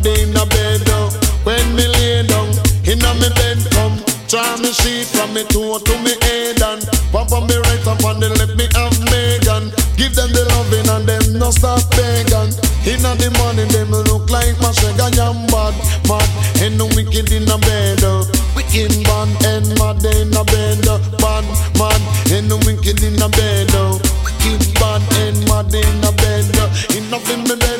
mad in a bed. When me lay down, in a me bed come. Try me sheet from me toe to me head and pump on me right up and then let me have Megan. Give them the loving and them no stop begging. Inna the morning them look like my sugar yam bad, mad. And no wicked in a bed, wicked man and mad in a bed, bad, mad. And no wicked in a bed, wicked bad and mad in a bed. Enough in me bed.